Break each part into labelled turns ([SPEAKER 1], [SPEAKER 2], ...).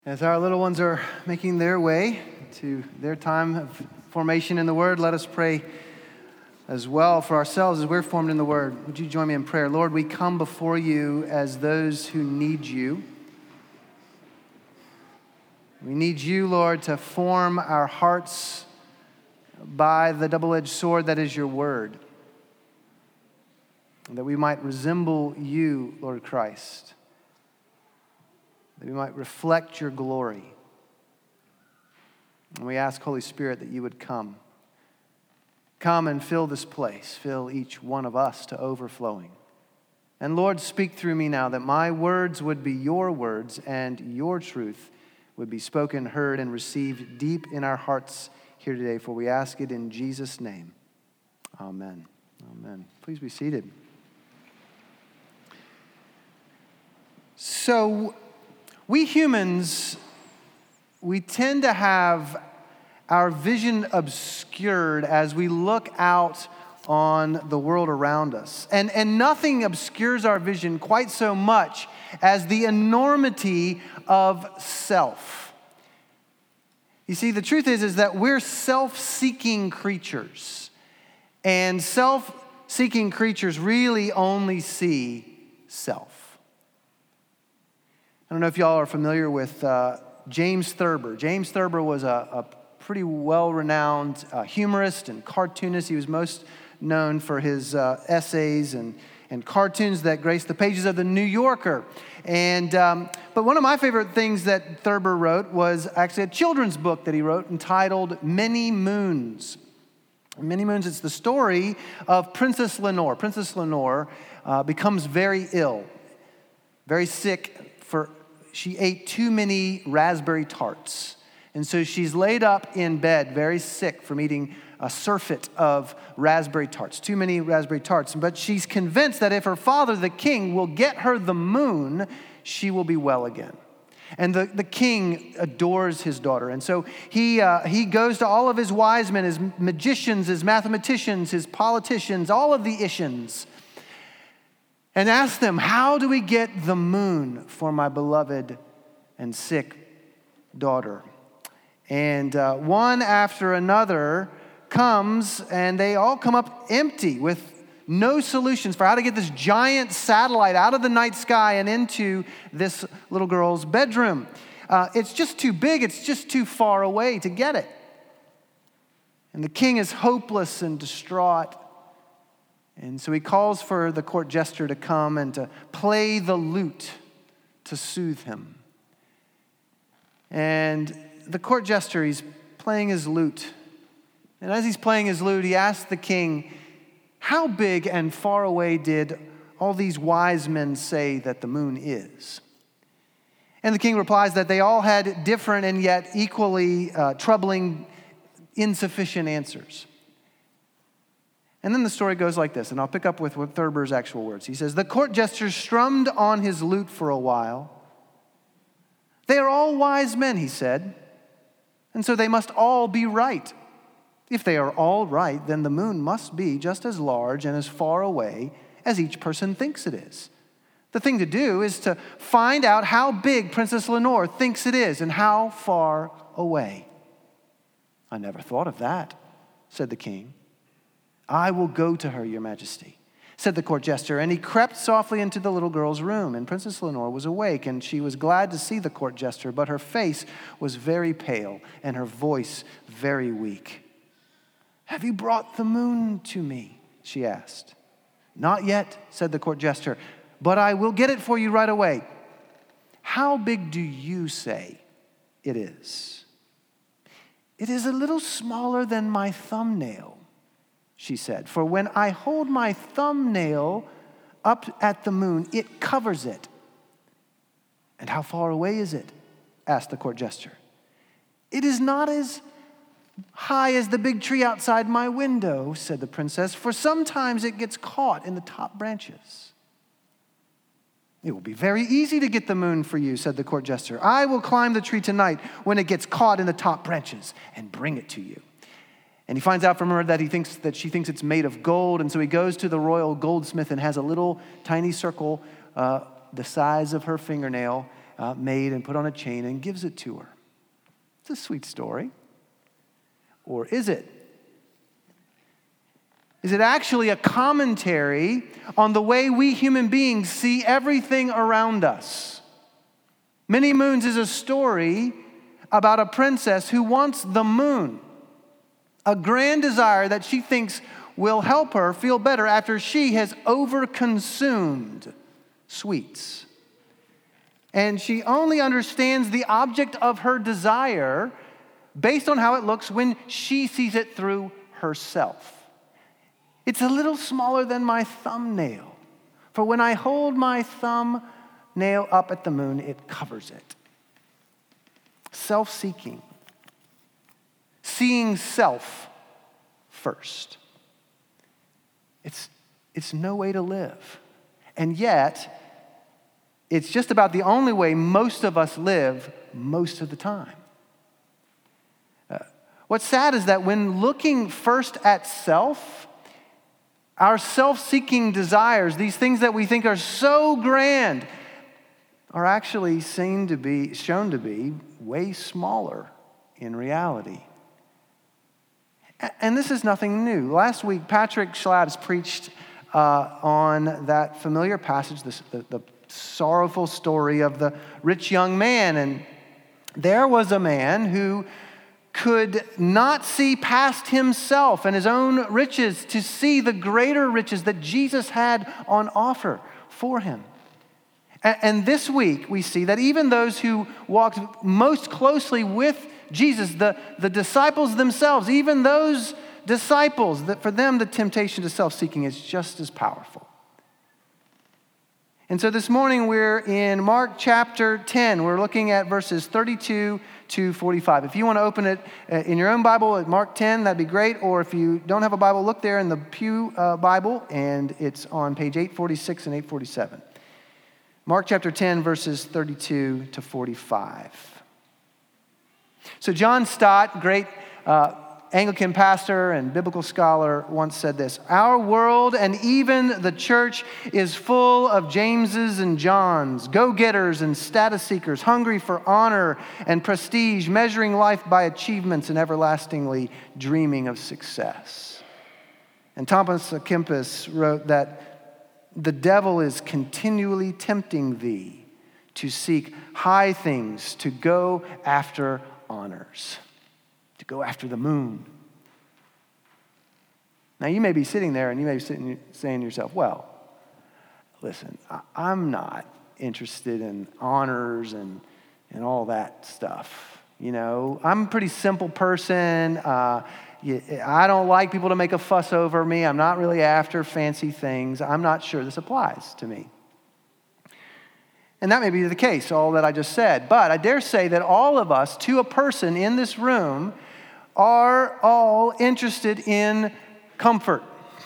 [SPEAKER 1] As our little ones are making their way to their time of formation in the Word, let us pray as well for ourselves as we're formed in the Word. Would you join me in prayer? Lord, we come before you as those who need you. We need you, Lord, to form our hearts by the double-edged sword that is your Word, that we might resemble you, Lord Christ, that we might reflect your glory. And we ask, Holy Spirit, that you would come. Come and fill this place. Fill each one of us to overflowing. And Lord, speak through me now that my words would be your words and your truth would be spoken, heard, and received deep in our hearts here today. For we ask it in Jesus' name. Amen. Amen. Please be seated. So, we humans, we tend to have our vision obscured as we look out on the world around us. And nothing obscures our vision quite so much as the enormity of self. You see, the truth is that we're self-seeking creatures. And self-seeking creatures really only see self. I don't know if y'all are familiar with James Thurber. James Thurber was a pretty well-renowned humorist and cartoonist. He was most known for his essays and cartoons that graced the pages of the New Yorker. But one of my favorite things that Thurber wrote was actually a children's book that he wrote entitled Many Moons. Many Moons, it's the story of Princess Lenore. Princess Lenore becomes very ill, very sick. She ate too many raspberry tarts. And so she's laid up in bed, very sick from eating a surfeit of raspberry tarts, too many raspberry tarts. But she's convinced that if her father, the king, will get her the moon, she will be well again. And the king adores his daughter. And so he goes to all of his wise men, his magicians, his mathematicians, his politicians, all of the Ishans, and ask them, how do we get the moon for my beloved and sick daughter? And one after another comes, and they all come up empty with no solutions for how to get this giant satellite out of the night sky and into this little girl's bedroom. It's just too big. It's just too far away to get it. And the king is hopeless and distraught. And so he calls for the court jester to come and to play the lute to soothe him. And the court jester, he's playing his lute. And as he's playing his lute, he asks the king, how big and far away did all these wise men say that the moon is? And the king replies that they all had different and yet equally troubling, insufficient answers. And then the story goes like this, and I'll pick up with Thurber's actual words. He says, the court jester strummed on his lute for a while. They are all wise men, he said, and so they must all be right. If they are all right, then the moon must be just as large and as far away as each person thinks it is. The thing to do is to find out how big Princess Lenore thinks it is and how far away. I never thought of that, said the king. I will go to her, your majesty, said the court jester, and he crept softly into the little girl's room. And Princess Lenore was awake, and she was glad to see the court jester, but her face was very pale and her voice very weak. Have you brought the moon to me? She asked. Not yet, said the court jester, but I will get it for you right away. How big do you say it is? It is a little smaller than my thumbnail, she said, for when I hold my thumbnail up at the moon, it covers it. And how far away is it? Asked the court jester. It is not as high as the big tree outside my window, said the princess, for sometimes it gets caught in the top branches. It will be very easy to get the moon for you, said the court jester. I will climb the tree tonight when it gets caught in the top branches and bring it to you. And he finds out from her that she thinks it's made of gold. And so he goes to the royal goldsmith and has a little tiny circle the size of her fingernail made and put on a chain and gives it to her. It's a sweet story. Or is it? Is it actually a commentary on the way we human beings see everything around us? Many Moons is a story about a princess who wants the moon, a grand desire that she thinks will help her feel better after she has overconsumed sweets. And she only understands the object of her desire based on how it looks when she sees it through herself. It's a little smaller than my thumbnail, for when I hold my thumbnail up at the moon, it covers it. Self-seeking, seeing self first. It's no way to live. And yet, it's just about the only way most of us live most of the time. What's sad is that when looking first at self, our self-seeking desires, these things that we think are so grand, are actually shown to be way smaller in reality. And this is nothing new. Last week, Patrick Schlaps preached on that familiar passage, the sorrowful story of the rich young man. And there was a man who could not see past himself and his own riches to see the greater riches that Jesus had on offer for him. And this week, we see that even those who walked most closely with Jesus, the disciples themselves, even those disciples, that for them the temptation to self-seeking is just as powerful. And so this morning we're in Mark chapter 10. We're looking at verses 32 to 45. If you want to open it in your own Bible at Mark 10, that'd be great. Or if you don't have a Bible, look there in the Pew Bible, and it's on page 846 and 847. Mark chapter 10, verses 32 to 45. So John Stott, great Anglican pastor and biblical scholar, once said this: "Our world and even the church is full of Jameses and Johns, go-getters and status seekers, hungry for honor and prestige, measuring life by achievements and everlastingly dreaming of success." And Thomas à Kempis wrote that the devil is continually tempting thee to seek high things, to go after honors, to go after the moon. Now, you may be sitting there and you may be saying to yourself, well, listen, I'm not interested in honors and all that stuff. You know, I'm a pretty simple person. I don't like people to make a fuss over me. I'm not really after fancy things. I'm not sure this applies to me. And that may be the case, all that I just said. But I dare say that all of us, to a person in this room, are all interested in comfort.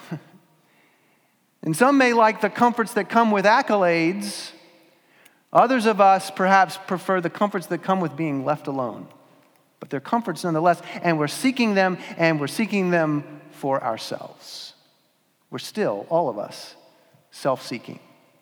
[SPEAKER 1] And some may like the comforts that come with accolades. Others of us perhaps prefer the comforts that come with being left alone. But they're comforts nonetheless, and we're seeking them, and we're seeking them for ourselves. We're still, all of us, self-seeking.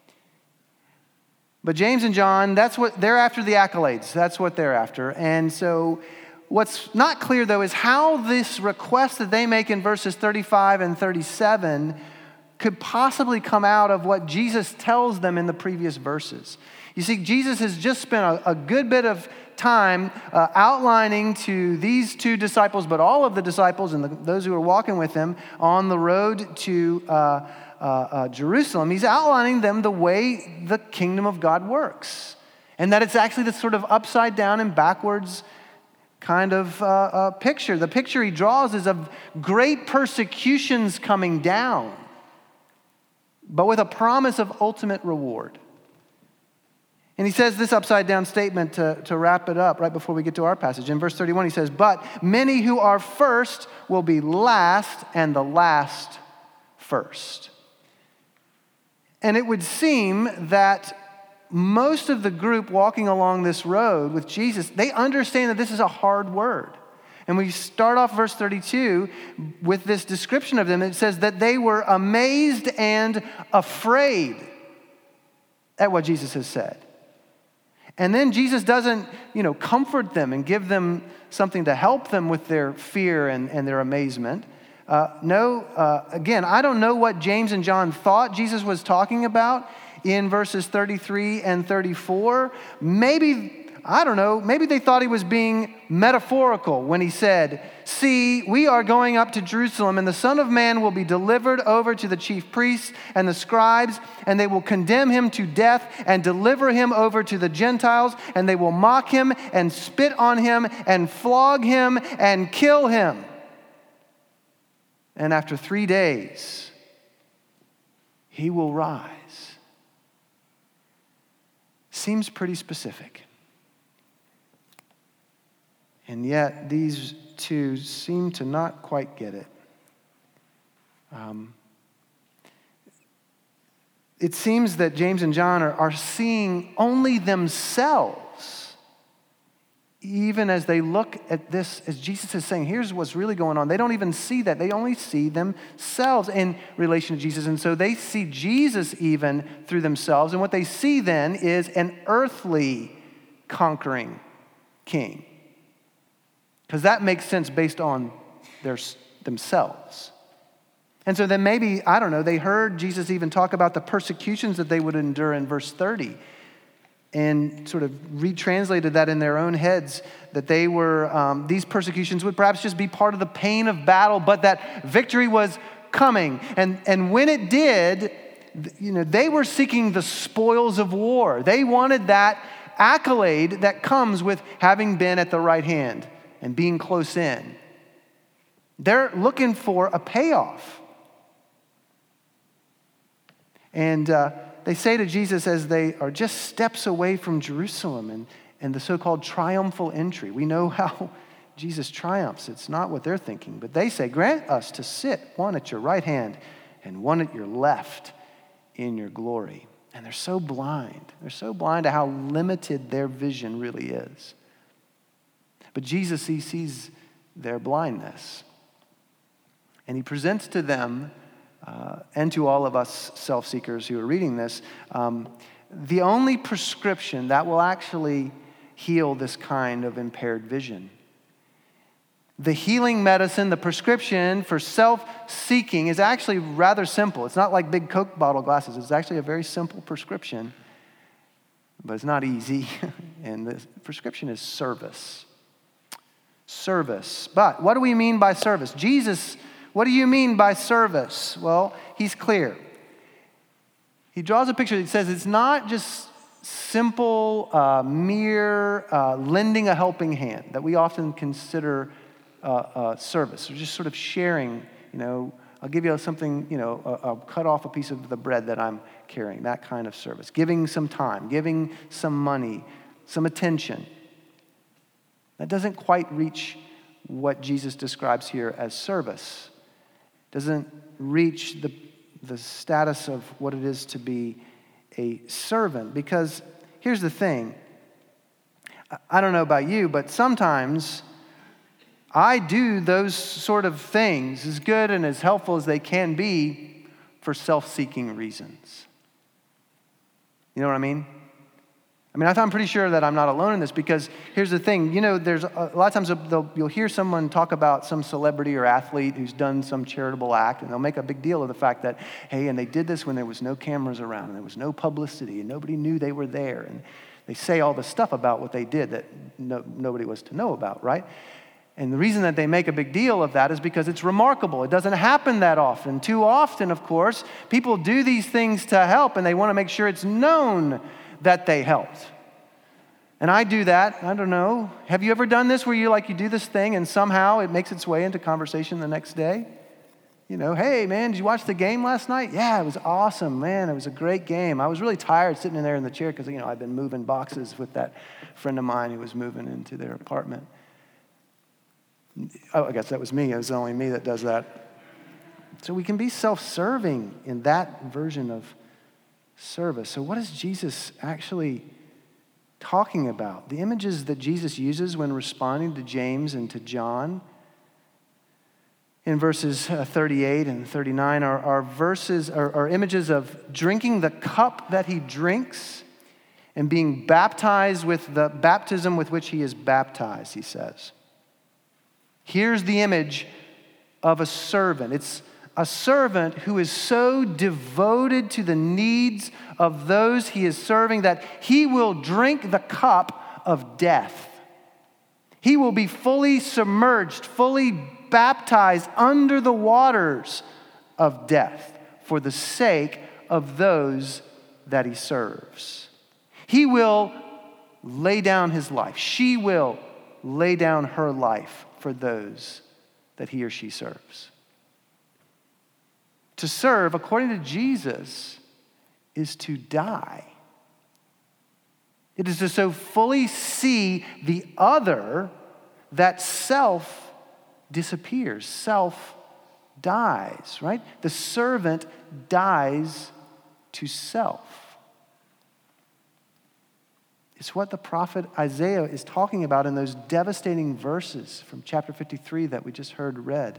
[SPEAKER 1] But James and John, that's what they're after, the accolades. That's what they're after. And so what's not clear, though, is how this request that they make in verses 35 and 37 could possibly come out of what Jesus tells them in the previous verses. You see, Jesus has just spent a good bit of time outlining to these two disciples, but all of the disciples and those who are walking with him on the road to Jerusalem. He's outlining them the way the kingdom of God works, and that it's actually this sort of upside down and backwards kind of picture. The picture he draws is of great persecutions coming down, but with a promise of ultimate reward. And he says this upside down statement to wrap it up right before we get to our passage. In verse 31, he says, "But many who are first will be last, and the last first." And it would seem that most of the group walking along this road with Jesus, they understand that this is a hard word. And we start off verse 32 with this description of them. It says that they were amazed and afraid at what Jesus has said. And then Jesus doesn't, comfort them and give them something to help them with their fear and their amazement. Again, I don't know what James and John thought Jesus was talking about in verses 33 and 34. Maybe they thought he was being metaphorical when he said, "See, we are going up to Jerusalem, and the Son of Man will be delivered over to the chief priests and the scribes, and they will condemn him to death and deliver him over to the Gentiles, and they will mock him and spit on him and flog him and kill him. And after 3 days, he will rise." Seems pretty specific. And yet, these two seem to not quite get it. It seems that James and John are seeing only themselves, even as they look at this, as Jesus is saying, here's what's really going on. They don't even see that. They only see themselves in relation to Jesus. And so they see Jesus even through themselves. And what they see then is an earthly conquering king. Because that makes sense based on themselves. And so then maybe, they heard Jesus even talk about the persecutions that they would endure in verse 30 and sort of retranslated that in their own heads, that they were, these persecutions would perhaps just be part of the pain of battle, but that victory was coming. And when it did, they were seeking the spoils of war. They wanted that accolade that comes with having been at the right hand and being close in. They're looking for a payoff. And they say to Jesus as they are just steps away from Jerusalem and the so-called triumphal entry. We know how Jesus triumphs. It's not what they're thinking. But they say, "Grant us to sit one at your right hand and one at your left in your glory." And they're so blind. They're so blind to how limited their vision really is. But Jesus, he sees their blindness. And he presents to them and to all of us self-seekers who are reading this, the only prescription that will actually heal this kind of impaired vision. The healing medicine, the prescription for self-seeking is actually rather simple. It's not like big Coke bottle glasses. It's actually a very simple prescription, but it's not easy. And the prescription is service. Service. But what do we mean by service? Jesus, what do you mean by service? Well, he's clear. He draws a picture that says it's not just simple, mere lending a helping hand that we often consider service, or just sort of sharing, I'll give you something, I'll cut off a piece of the bread that I'm carrying, that kind of service. Giving some time, giving some money, some attention. That doesn't quite reach what Jesus describes here as service. Doesn't reach the status of what it is to be a servant. Because here's the thing. I don't know about you, but sometimes I do those sort of things, as good and as helpful as they can be, for self-seeking reasons. You know what I mean? I'm pretty sure that I'm not alone in this, because here's the thing. There's a lot of times you'll hear someone talk about some celebrity or athlete who's done some charitable act, and they'll make a big deal of the fact that, hey, and they did this when there was no cameras around, and there was no publicity, and nobody knew they were there. And they say all the stuff about what they did that nobody was to know about, right? And the reason that they make a big deal of that is because it's remarkable. It doesn't happen that often. Too often, of course, people do these things to help, and they want to make sure it's known that they helped. And I do that. I don't know. Have you ever done this where you do this thing and somehow it makes its way into conversation the next day? Hey, man, did you watch the game last night? Yeah, it was awesome, man. It was a great game. I was really tired sitting in there in the chair because, I've been moving boxes with that friend of mine who was moving into their apartment. Oh, I guess that was me. It was only me that does that. So we can be self-serving in that version of service. So what is Jesus actually talking about? The images that Jesus uses when responding to James and to John in verses 38 and 39 are images of drinking the cup that he drinks and being baptized with the baptism with which he is baptized, he says. Here's the image of a servant. It's a servant who is so devoted to the needs of those he is serving that he will drink the cup of death. He will be fully submerged, fully baptized under the waters of death for the sake of those that he serves. He will lay down his life. She will lay down her life for those that he or she serves. To serve, according to Jesus, is to die. It is to so fully see the other that self disappears. Self dies, right? The servant dies to self. It's what the prophet Isaiah is talking about in those devastating verses from chapter 53 that we just heard read.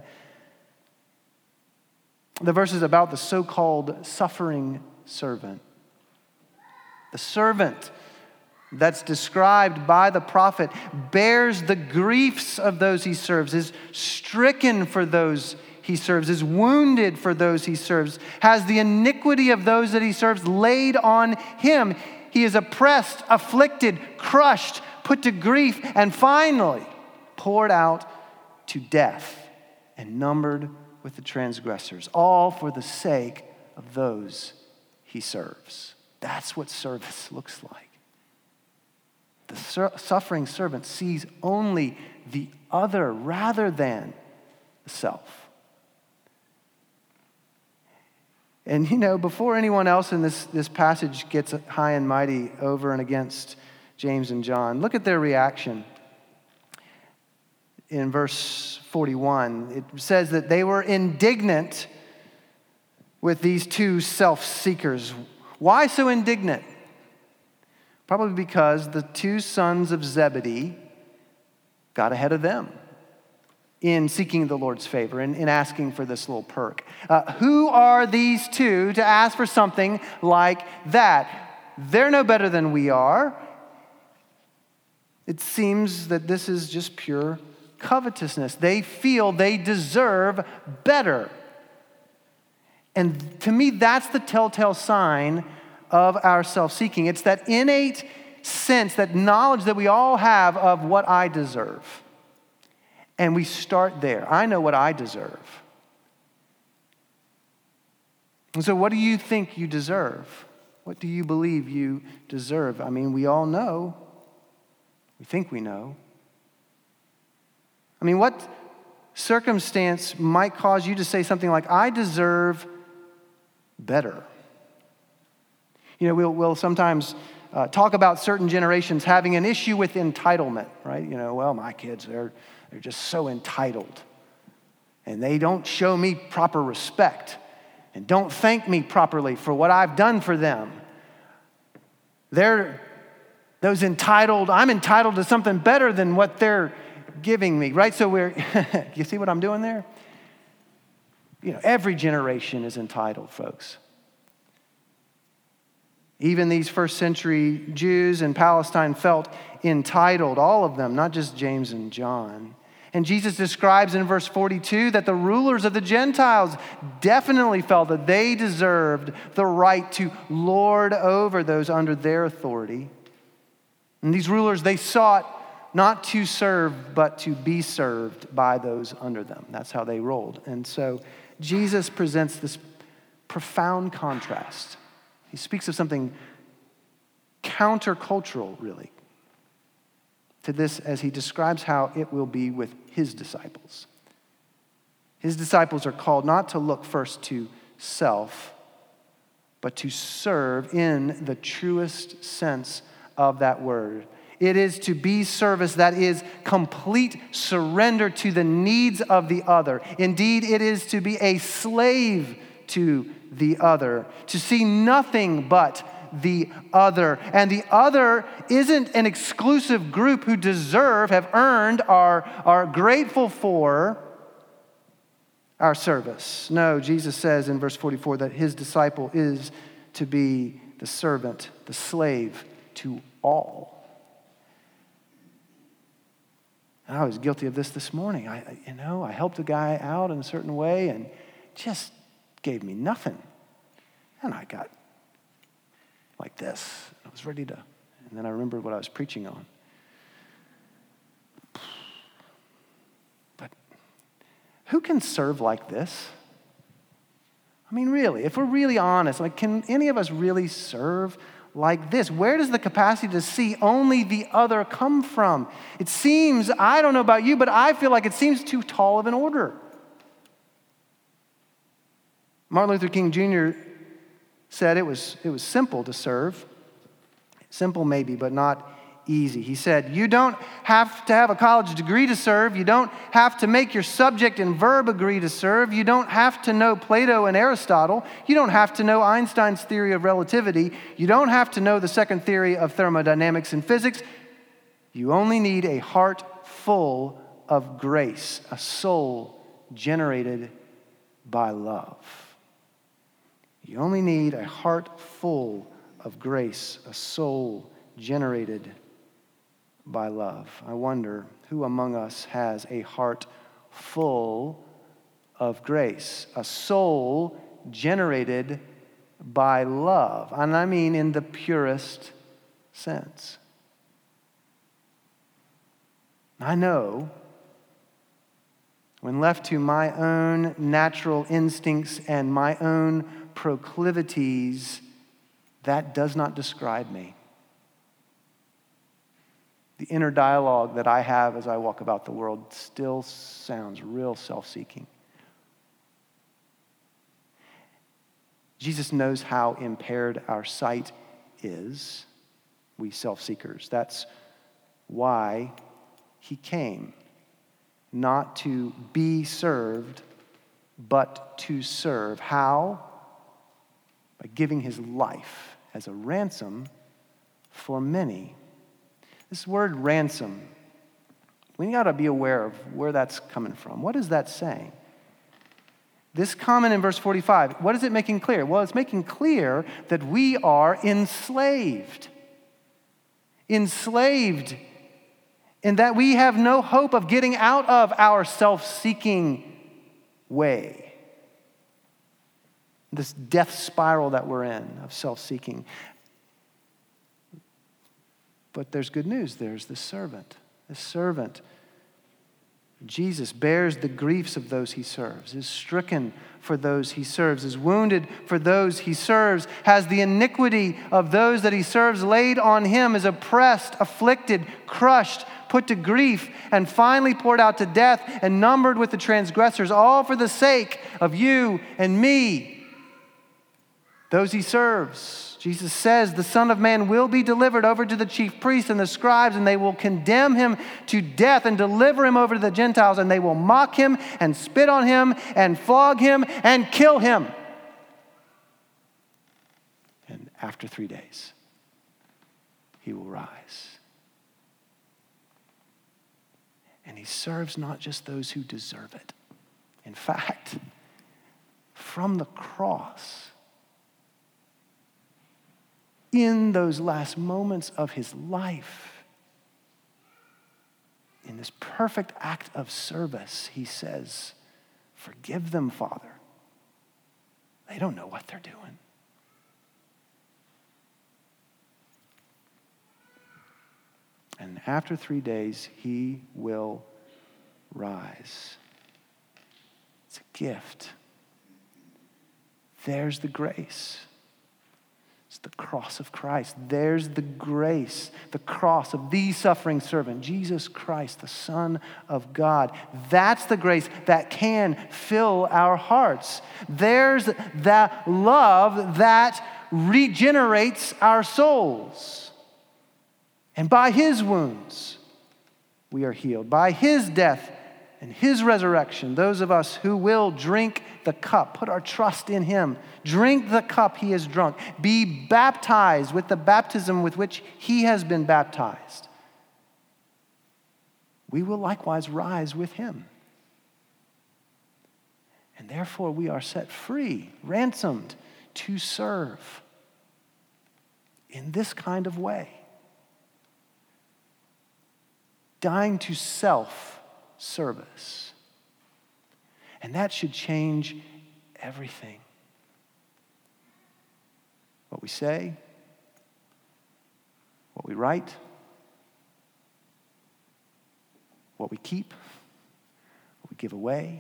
[SPEAKER 1] The verses about the so-called suffering servant. The servant that's described by the prophet bears the griefs of those he serves, is stricken for those he serves, is wounded for those he serves, has the iniquity of those that he serves laid on him. He is oppressed, afflicted, crushed, put to grief, and finally poured out to death and numbered with the transgressors, all for the sake of those he serves. That's what service looks like. The suffering servant sees only the other rather than the self. And before anyone else in this passage gets high and mighty over and against James and John, look at their reaction. In verse 41, it says that they were indignant with these two self-seekers. Why so indignant? Probably because the two sons of Zebedee got ahead of them in seeking the Lord's favor, in asking for this little perk. Who are these two to ask for something like that? They're no better than we are. It seems that this is just pure covetousness. They feel they deserve better. And to me, that's the telltale sign of our self-seeking. It's that innate sense, that knowledge that we all have of what I deserve. And we start there. I know what I deserve. And so what do you think you deserve? What do you believe you deserve? I mean, we all know. We think we know. I mean, what circumstance might cause you to say something like, I deserve better? We'll sometimes talk about certain generations having an issue with entitlement, right? Well, my kids, they're just so entitled. And they don't show me proper respect and don't thank me properly for what I've done for them. I'm entitled to something better than what they're giving me, right? So you see what I'm doing there? Every generation is entitled, folks. Even these first century Jews in Palestine felt entitled, all of them, not just James and John. And Jesus describes in verse 42 that the rulers of the Gentiles definitely felt that they deserved the right to lord over those under their authority. And these rulers, they sought not to serve, but to be served by those under them. That's how they rolled. And so Jesus presents this profound contrast. He speaks of something countercultural, really, to this as he describes how it will be with his disciples. His disciples are called not to look first to self, but to serve in the truest sense of that word. It is to be service that is complete surrender to the needs of the other. Indeed, it is to be a slave to the other, to see nothing but the other. And the other isn't an exclusive group who have earned, are grateful for our service. No, Jesus says in verse 44 that his disciple is to be the servant, the slave to all. And I was guilty of this morning. I helped a guy out in a certain way and just gave me nothing. And I got like this. I was ready to, and then I remembered what I was preaching on. But who can serve like this? I mean, really, if we're really honest, like, can any of us really serve like this? Where does the capacity to see only the other come from? It seems, I don't know about you, but I feel like it seems too tall of an order. Martin Luther King Jr. said it was simple to serve. Simple maybe, but not easy. He said, you don't have to have a college degree to serve. You don't have to make your subject and verb agree to serve. You don't have to know Plato and Aristotle. You don't have to know Einstein's theory of relativity. You don't have to know the second theory of thermodynamics and physics. You only need a heart full of grace, a soul generated by love. You only need a heart full of grace, a soul generated by love. I wonder who among us has a heart full of grace, a soul generated by love. And I mean in the purest sense. I know when left to my own natural instincts and my own proclivities, that does not describe me. The inner dialogue that I have as I walk about the world still sounds real self-seeking. Jesus knows how impaired our sight is, we self-seekers. That's why he came, not to be served, but to serve. How? By giving his life as a ransom for many. This word ransom, we got to be aware of where that's coming from. What is that saying? This comment in verse 45, what is it making clear? Well, it's making clear that we are enslaved. Enslaved in that we have no hope of getting out of our self-seeking way. This death spiral that we're in of self-seeking. But there's good news. There's the servant. The servant. Jesus bears the griefs of those he serves, is stricken for those he serves, is wounded for those he serves, has the iniquity of those that he serves laid on him, is oppressed, afflicted, crushed, put to grief, and finally poured out to death and numbered with the transgressors, all for the sake of you and me. Those he serves. Jesus says the Son of Man will be delivered over to the chief priests and the scribes, and they will condemn him to death and deliver him over to the Gentiles, and they will mock him and spit on him and flog him and kill him. And after 3 days, he will rise. And he serves not just those who deserve it. In fact, from the cross, in those last moments of his life, in this perfect act of service, he says, forgive them, Father. They don't know what they're doing. And after 3 days, he will rise. It's a gift. There's the grace. It's the cross of Christ. There's the grace, the cross of the suffering servant, Jesus Christ, the Son of God. That's the grace that can fill our hearts. There's that love that regenerates our souls. And by his wounds, we are healed. By his death and his resurrection, those of us who will drink the cup, put our trust in him, drink the cup he has drunk, be baptized with the baptism with which he has been baptized, we will likewise rise with him. And therefore we are set free, ransomed to serve in this kind of way. dying to self-service. And that should change everything. What we say, what we write, what we keep, what we give away,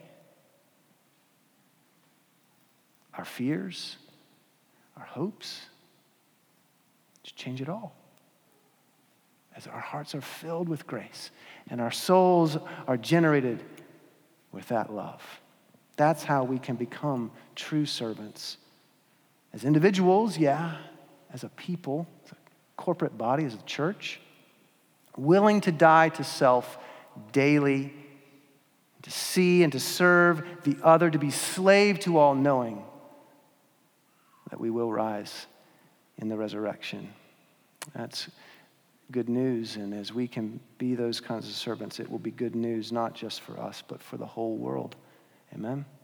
[SPEAKER 1] our fears, our hopes, just change it all. As our hearts are filled with grace and our souls are generated with that love. That's how we can become true servants. As individuals, yeah, as a people, as a corporate body, as a church, willing to die to self daily, to see and to serve the other, to be slave to all, knowing that we will rise in the resurrection. That's good news, and as we can be those kinds of servants, it will be good news not just for us, but for the whole world. Amen?